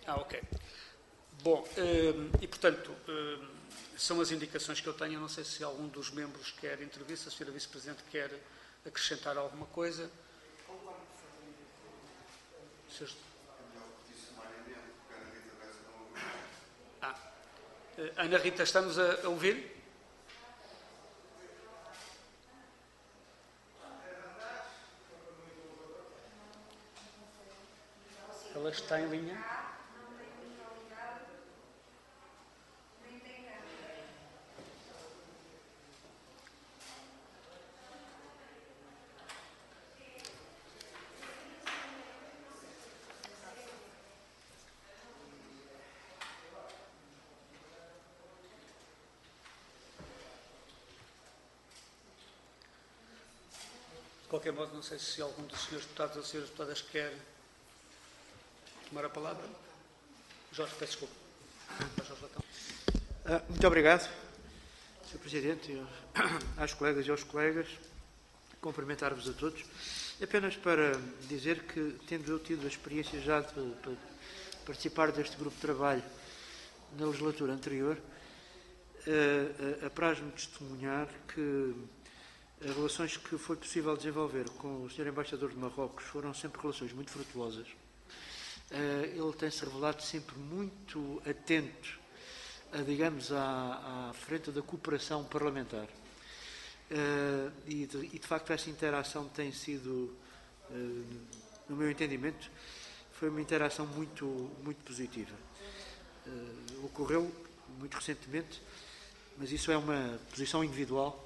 Ok. Bom, e portanto, são as indicações que eu tenho. Eu não sei se algum dos membros quer intervir, se a Sra. Vice-Presidente quer acrescentar alguma coisa. Ana Rita, está-nos a ouvir? Ela está em linha? De qualquer modo, não sei se algum dos senhores deputados ou senhoras deputadas quer tomar a palavra. Jorge, peço desculpa. Muito obrigado, Sr. Presidente, às colegas e aos colegas. Cumprimentar-vos a todos. Apenas para dizer que, tendo eu tido a experiência já de participar deste grupo de trabalho na legislatura anterior, apraz-me testemunhar que as relações que foi possível desenvolver com o Sr. Embaixador de Marrocos foram sempre relações muito frutuosas. Ele tem-se revelado sempre muito atento, digamos, à frente da cooperação parlamentar. E de facto essa interação tem sido, no meu entendimento, foi uma interação muito, muito positiva. Ocorreu muito recentemente, mas isso é uma posição individual.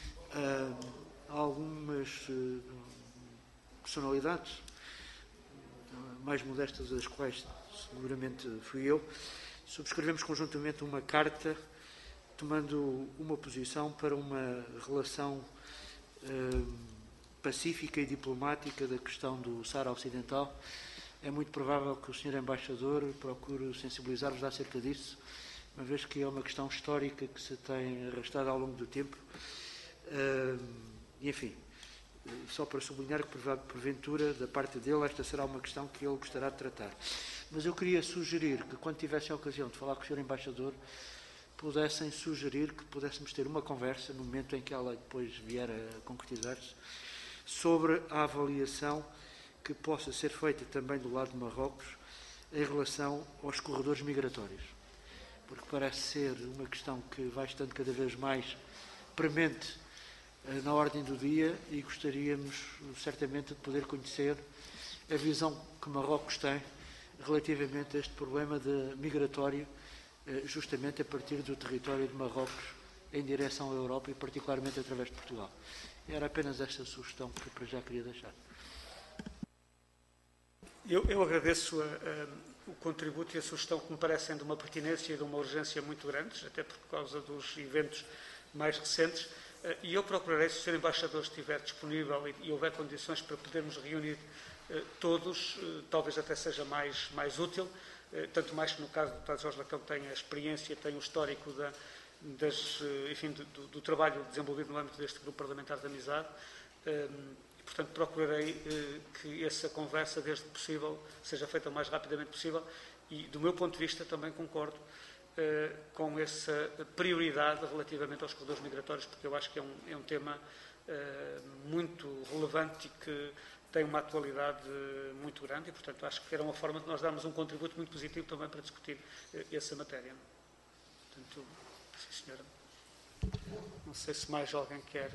Algumas personalidades, mais modestas das quais seguramente fui eu, subscrevemos conjuntamente uma carta tomando uma posição para uma relação pacífica e diplomática da questão do Saara Ocidental. É muito provável que o Sr. Embaixador procure sensibilizar-vos acerca disso, uma vez que é uma questão histórica que se tem arrastado ao longo do tempo. Enfim, só para sublinhar que, porventura, da parte dele, esta será uma questão que ele gostará de tratar. Mas eu queria sugerir que, quando tivessem a ocasião de falar com o Sr. Embaixador, pudessem sugerir que pudéssemos ter uma conversa, no momento em que ela depois vier a concretizar-se, sobre a avaliação que possa ser feita também do lado de Marrocos em relação aos corredores migratórios. Porque parece ser uma questão que vai estando cada vez mais premente na ordem do dia e gostaríamos certamente de poder conhecer a visão que Marrocos tem relativamente a este problema migratório, justamente a partir do território de Marrocos em direção à Europa e particularmente através de Portugal. Era apenas esta sugestão que para já queria deixar. Eu agradeço o contributo e a sugestão que me parecem de uma pertinência e de uma urgência muito grandes, até por causa dos eventos mais recentes, e eu procurarei, se o Sr. Embaixador estiver disponível e houver condições para podermos reunir todos, talvez até seja mais útil, tanto mais que no caso do Dr. Jorge Lacão tem a experiência, tem o histórico do trabalho desenvolvido no âmbito deste grupo parlamentar de amizade. Portanto, procurarei que essa conversa, desde que possível, seja feita o mais rapidamente possível e, do meu ponto de vista, também concordo com essa prioridade relativamente aos corredores migratórios, porque eu acho que é um tema muito relevante e que tem uma atualidade muito grande e, portanto, acho que era uma forma de nós darmos um contributo muito positivo também para discutir essa matéria. Portanto, sim, senhora. Não sei se mais alguém quer...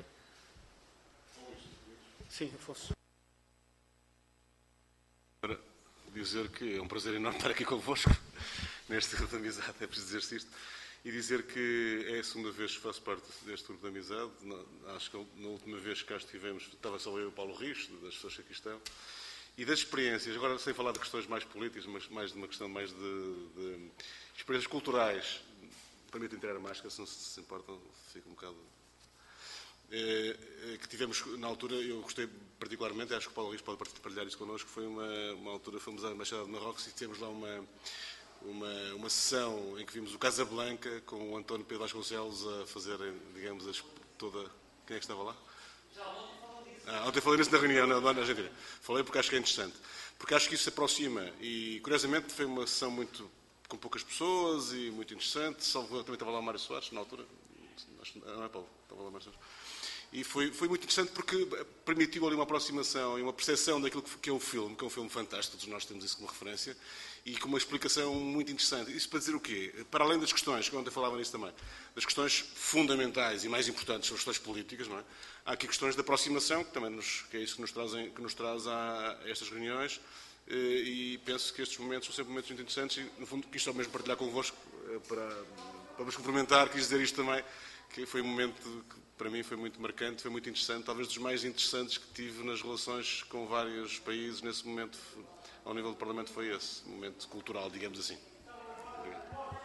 Sim, Afonso. Para dizer que é um prazer enorme estar aqui convosco, neste grupo de amizade, é preciso dizer-se isto, e dizer que é a segunda vez que faço parte deste grupo de amizade. Acho que na última vez que cá estivemos, estava só eu e o Paulo Rios, das pessoas que aqui estão, e das experiências, agora sem falar de questões mais políticas, mas mais de uma questão mais de experiências culturais. Permito entrar a máscara, se não se importam, fica um bocado... que tivemos na altura, eu gostei particularmente, acho que o Paulo Rios pode partilhar isso connosco, foi uma altura, fomos à Embaixada de Marrocos e tivemos lá uma sessão em que vimos o Casablanca com o António Pedro Vasconcelos a fazer, digamos, toda... Quem é que estava lá? Ontem falei nisso na reunião na Argentina. Falei porque acho que é interessante. Porque acho que isso se aproxima e, curiosamente, foi uma sessão com poucas pessoas e muito interessante. Também estava lá o Mário Soares, na altura. Não é Paulo? Estava lá o Mário Soares. E foi muito interessante porque permitiu ali uma aproximação e uma percepção daquilo que é o filme, que é um filme fantástico, todos nós temos isso como referência, e com uma explicação muito interessante. Isso para dizer o quê? Para além das questões, que ontem falava nisso também, das questões fundamentais e mais importantes, são as questões políticas, não é? Há aqui questões de aproximação, que é isso que nos traz a estas reuniões, e penso que estes momentos são sempre momentos muito interessantes e, no fundo, quis só mesmo partilhar convosco para vos cumprimentar, quis dizer isto também, que foi um momento que para mim foi muito marcante, foi muito interessante, talvez dos mais interessantes que tive nas relações com vários países nesse momento, ao nível do Parlamento, foi esse momento cultural, digamos assim. Obrigado.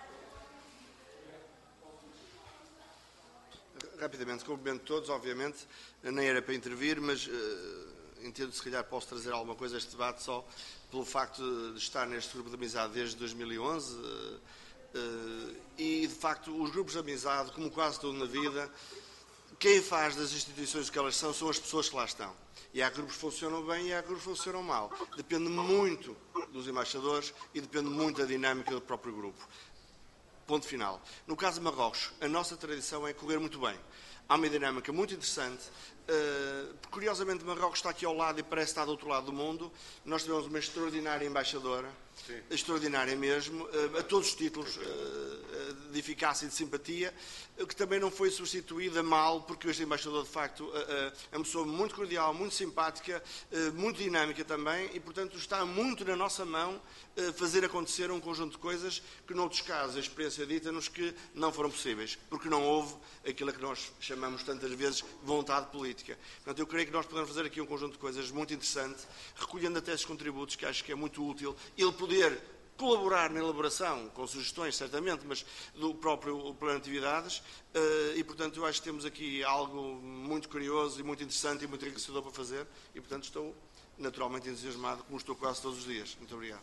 Rapidamente, cumprimento todos, obviamente, nem era para intervir, mas entendo se calhar posso trazer alguma coisa a este debate só pelo facto de estar neste grupo de amizade desde 2011 e, de facto, os grupos de amizade, como quase tudo na vida, quem faz das instituições o que elas são as pessoas que lá estão. E há grupos que funcionam bem e há grupos que funcionam mal. Depende muito dos embaixadores e depende muito da dinâmica do próprio grupo. Ponto final. No caso de Marrocos, a nossa tradição é correr muito bem. Há uma dinâmica muito interessante. Curiosamente, Marrocos está aqui ao lado e parece estar do outro lado do mundo. Nós tivemos uma extraordinária embaixadora, extraordinária mesmo, a todos os títulos de eficácia e de simpatia, que também não foi substituída mal, porque este embaixador, de facto, é uma pessoa muito cordial, muito simpática, muito dinâmica também, e, portanto, está muito na nossa mão fazer acontecer um conjunto de coisas que, noutros casos, a experiência dita-nos que não foram possíveis, porque não houve aquilo que nós chamamos tantas vezes vontade política. Portanto, eu creio que nós podemos fazer aqui um conjunto de coisas muito interessante, recolhendo até esses contributos, que acho que é muito útil, ele poder colaborar na elaboração, com sugestões, certamente, mas do próprio plano de atividades, e, portanto, eu acho que temos aqui algo muito curioso e muito interessante e muito enriquecedor para fazer, e, portanto, estou naturalmente entusiasmado, como estou quase todos os dias. Muito obrigado.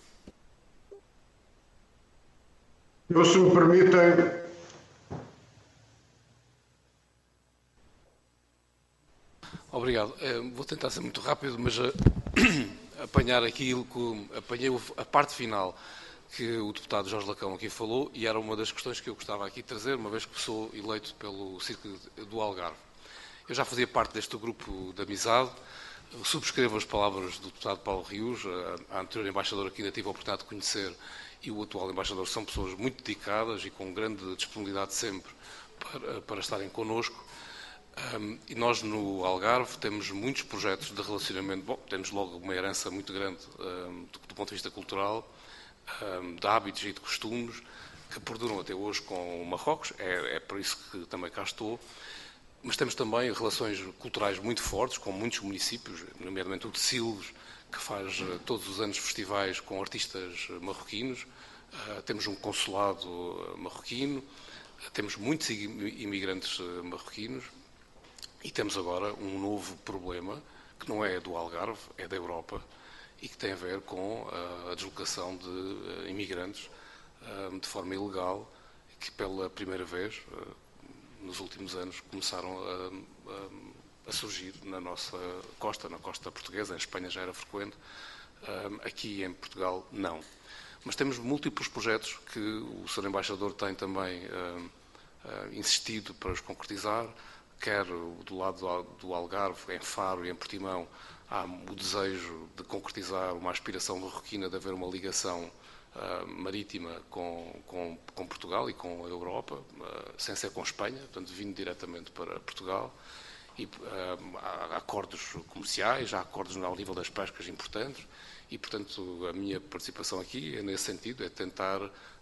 Eu, se me permitem, obrigado. Vou tentar ser muito rápido, mas apanhar aquilo que apanhei a parte final que o deputado Jorge Lacão aqui falou, e era uma das questões que eu gostava aqui de trazer, uma vez que sou eleito pelo Círculo do Algarve. Eu já fazia parte deste grupo de amizade, subscrevo as palavras do deputado Paulo Rios, a anterior embaixadora que ainda tive a oportunidade de conhecer, e o atual embaixador, são pessoas muito dedicadas e com grande disponibilidade sempre para estarem connosco. E nós no Algarve temos muitos projetos de relacionamento. Bom, temos logo uma herança muito grande do ponto de vista cultural, de hábitos e de costumes, que perduram até hoje com o Marrocos, é por isso que também cá estou. Mas temos também relações culturais muito fortes com muitos municípios, nomeadamente o de Silves, que faz todos os anos festivais com artistas marroquinos. Temos um consulado marroquino, temos muitos imigrantes marroquinos e temos agora um novo problema que não é do Algarve, é da Europa e que tem a ver com a deslocação de imigrantes de forma ilegal, que pela primeira vez nos últimos anos começaram a surgir na nossa costa, na costa portuguesa. Em Espanha já era frequente, aqui em Portugal não. Mas temos múltiplos projetos que o Sr. Embaixador tem também insistido para os concretizar, quer do lado do Algarve, em Faro e em Portimão, há o desejo de concretizar uma aspiração marroquina de haver uma ligação marítima com Portugal e com a Europa, sem ser com Espanha, portanto, vindo diretamente para Portugal. E há acordos comerciais, há acordos ao nível das pescas importantes e, portanto, a minha participação aqui é nesse sentido, é tentar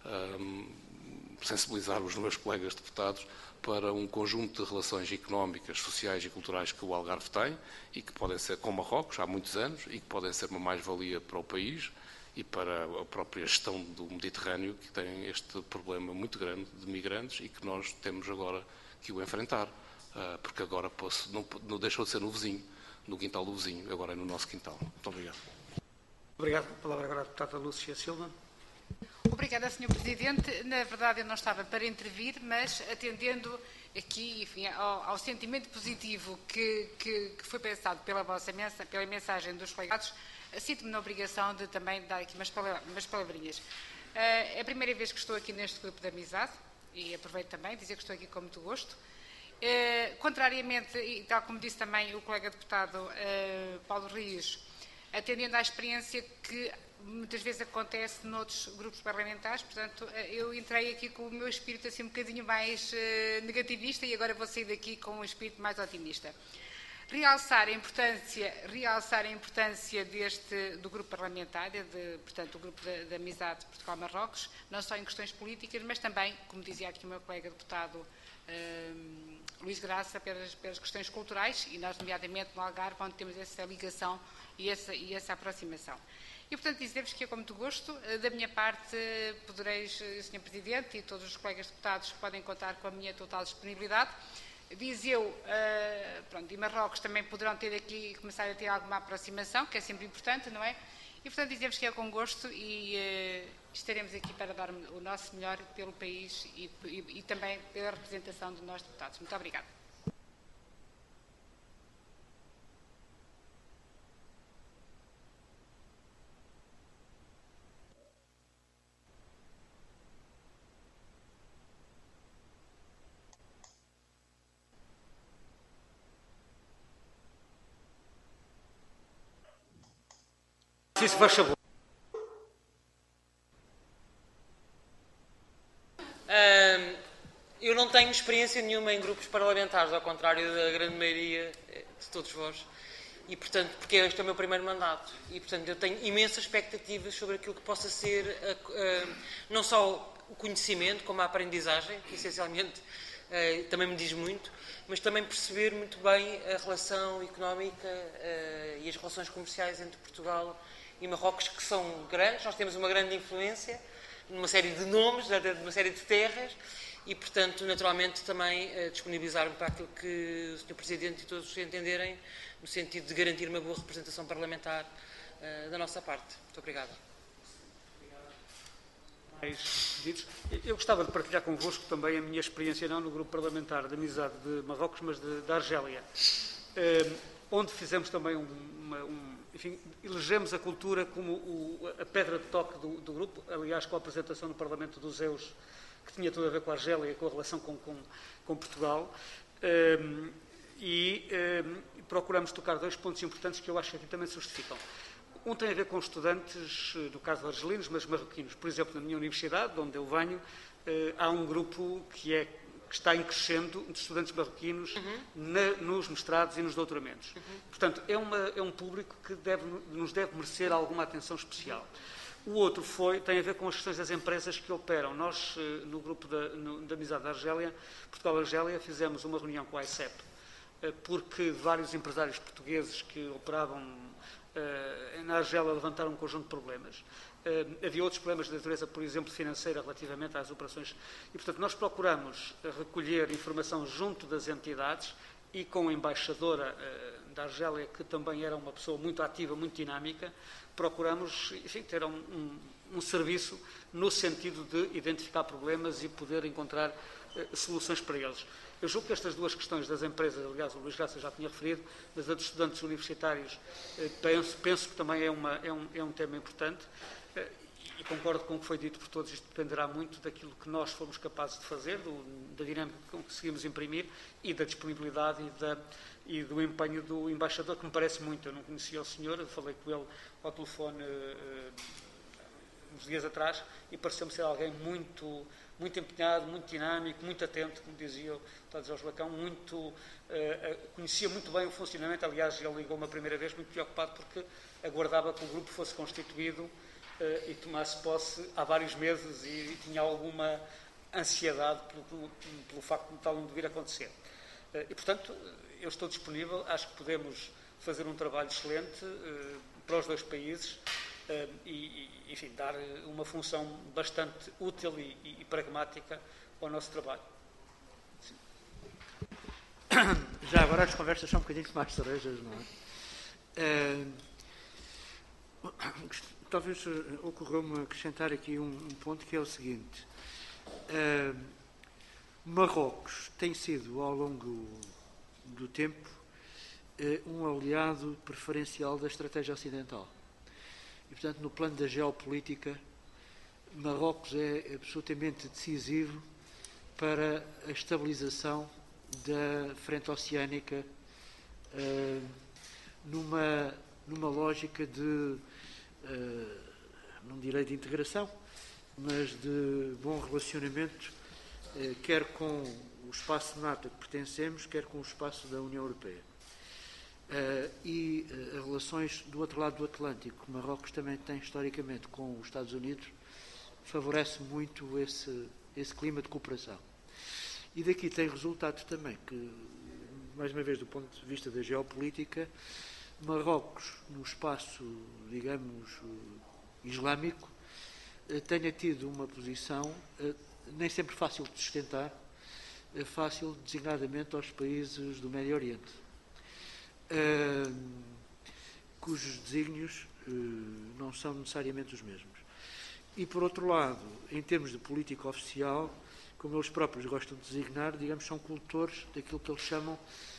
sensibilizar os meus colegas deputados para um conjunto de relações económicas, sociais e culturais que o Algarve tem e que podem ser com Marrocos há muitos anos e que podem ser uma mais-valia para o país e para a própria gestão do Mediterrâneo, que tem este problema muito grande de migrantes e que nós temos agora que o enfrentar. Porque agora não deixou de ser no vizinho, no quintal do vizinho, agora é no nosso quintal. Muito obrigado. Obrigado. A palavra agora à deputada Lúcia Silva. Obrigada. Obrigada, Sr. Presidente. Na verdade, eu não estava para intervir, mas atendendo aqui, enfim, ao sentimento positivo que foi pensado pela mensagem dos colegados, sinto-me na obrigação de também dar aqui umas palavrinhas. É a primeira vez que estou aqui neste grupo de amizade e aproveito também dizer que estou aqui com muito gosto. Contrariamente, e tal como disse também o colega deputado Paulo Rios, atendendo à experiência que muitas vezes acontece noutros grupos parlamentares, portanto, eu entrei aqui com o meu espírito assim um bocadinho mais negativista e agora vou sair daqui com um espírito mais otimista. Realçar a importância do grupo parlamentar, portanto, o grupo de amizade Portugal-Marrocos, não só em questões políticas, mas também, como dizia aqui o meu colega deputado Luís Graça, pelas questões culturais, e nós, nomeadamente, no Algarve, onde temos essa ligação e essa aproximação. E, portanto, dizer-vos que é com muito gosto. Da minha parte, podereis, Sr. Presidente, e todos os colegas deputados podem contar com a minha total disponibilidade. Viseu e Marrocos também poderão começar a ter alguma aproximação, que é sempre importante, não é? E, portanto, dizer-vos que é com gosto e estaremos aqui para dar o nosso melhor pelo país e também pela representação dos nossos deputados. Muito obrigada. Se isso faz favor. Eu não tenho experiência nenhuma em grupos parlamentares, ao contrário da grande maioria de todos vós. E, portanto, porque este é o meu primeiro mandato. E, portanto, eu tenho imensas expectativas sobre aquilo que possa ser não só o conhecimento, como a aprendizagem, que essencialmente também me diz muito, mas também perceber muito bem a relação económica e as relações comerciais entre Portugal e Marrocos, que são grandes. Nós temos uma grande influência numa série de nomes, numa série de terras, e, portanto, naturalmente, também disponibilizar-me para aquilo que o Sr. Presidente e todos entenderem, no sentido de garantir uma boa representação parlamentar da nossa parte. Muito obrigado. Eu gostava de partilhar convosco também a minha experiência, não no grupo parlamentar de amizade de Marrocos, mas da Argélia, onde fizemos também enfim, elegemos a cultura como a pedra de toque do grupo, aliás, com a apresentação no Parlamento dos EUs, que tinha tudo a ver com a Argélia e com a relação com Portugal, e procuramos tocar dois pontos importantes que eu acho que aqui também se justificam. Um tem a ver com estudantes, no caso argelinos, mas marroquinos. Por exemplo, na minha universidade, de onde eu venho, há um grupo que está em crescendo de estudantes marroquinos nos mestrados e nos doutoramentos. Portanto, é um público que nos deve merecer alguma atenção especial. O outro tem a ver com as questões das empresas que operam. Nós, no grupo da Amizade da Argélia, Portugal-Argélia, fizemos uma reunião com a ICEP, porque vários empresários portugueses que operavam na Argélia levantaram um conjunto de problemas. Havia outros problemas de natureza, por exemplo, financeira, relativamente às operações. E, portanto, nós procuramos recolher informação junto das entidades e com a embaixadora da Argélia, que também era uma pessoa muito ativa, muito dinâmica, procuramos, enfim, ter um serviço no sentido de identificar problemas e poder encontrar soluções para eles. Eu julgo que estas duas questões das empresas, aliás, o Luís Graça já tinha referido, mas a dos estudantes universitários, penso que também é um tema importante, e concordo com o que foi dito por todos. Isto dependerá muito daquilo que nós fomos capazes de fazer, da dinâmica que conseguimos imprimir e da disponibilidade e do empenho do embaixador, que me parece muito. Eu não conhecia o senhor, eu falei com ele ao telefone uns dias atrás e pareceu-me ser alguém muito empenhado, muito dinâmico, muito atento, como dizia o Dr. Jorge Lacão, conhecia muito bem o funcionamento. Aliás, ele ligou-me a primeira vez muito preocupado porque aguardava que o grupo fosse constituído e tomasse posse há vários meses e tinha alguma ansiedade pelo facto de tal não devia acontecer. E, portanto, eu estou disponível, acho que podemos fazer um trabalho excelente para os dois países e, enfim, dar uma função bastante útil e pragmática ao nosso trabalho. Sim. Já agora as conversas são um bocadinho mais cerejas, não é? talvez ocorreu-me acrescentar aqui um ponto que é o seguinte. Marrocos tem sido, ao longo do tempo, um aliado preferencial da estratégia ocidental. E, portanto, no plano da geopolítica, Marrocos é absolutamente decisivo para a estabilização da frente oceânica numa lógica de, não direi de integração, mas de bom relacionamento, quer com o espaço NATO a que pertencemos, quer com o espaço da União Europeia. E as relações do outro lado do Atlântico, que Marrocos também tem historicamente com os Estados Unidos, favorece muito esse clima de cooperação. E daqui tem resultado também que, mais uma vez, do ponto de vista da geopolítica, Marrocos, no espaço, digamos, islâmico, tenha tido uma posição nem sempre fácil de sustentar, fácil designadamente aos países do Médio Oriente, cujos desígnios não são necessariamente os mesmos. E, por outro lado, em termos de política oficial, como eles próprios gostam de designar, digamos, são cultores daquilo que eles chamam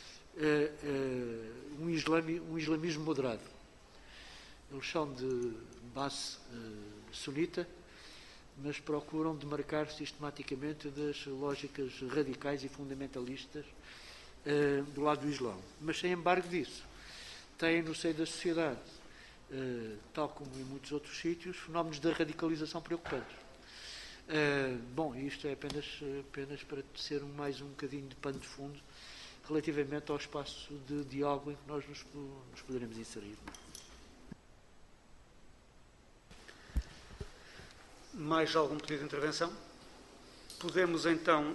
um islamismo moderado. Eles são de base sunita, mas procuram demarcar sistematicamente das lógicas radicais e fundamentalistas do lado do Islão. Mas, sem embargo disso, têm no seio da sociedade, tal como em muitos outros sítios, fenómenos da radicalização preocupantes. Bom, isto é apenas para ser mais um bocadinho de pano de fundo relativamente ao espaço de diálogo em que nós nos poderemos inserir. Mais algum pedido de intervenção? Podemos então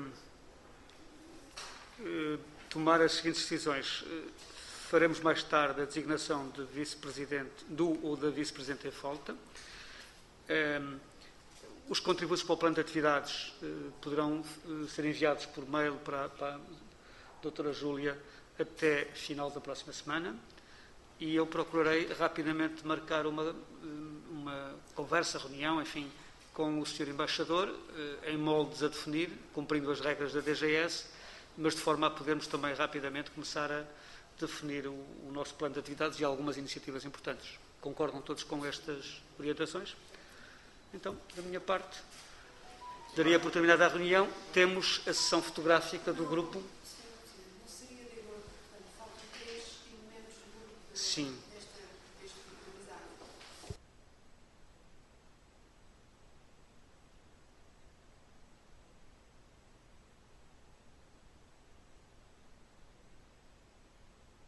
tomar as seguintes decisões. Faremos mais tarde a designação de vice-presidente, do ou da vice-presidente em falta. Os contributos para o plano de atividades poderão ser enviados por mail para a doutora Júlia até final da próxima semana. E eu procurarei rapidamente marcar uma conversa, reunião, enfim, com o Sr. Embaixador, em moldes a definir, cumprindo as regras da DGS, mas de forma a podermos também rapidamente começar a definir o nosso plano de atividades e algumas iniciativas importantes. Concordam todos com estas orientações? Então, da minha parte, daria por terminada a reunião. Temos a sessão fotográfica do grupo. Sim.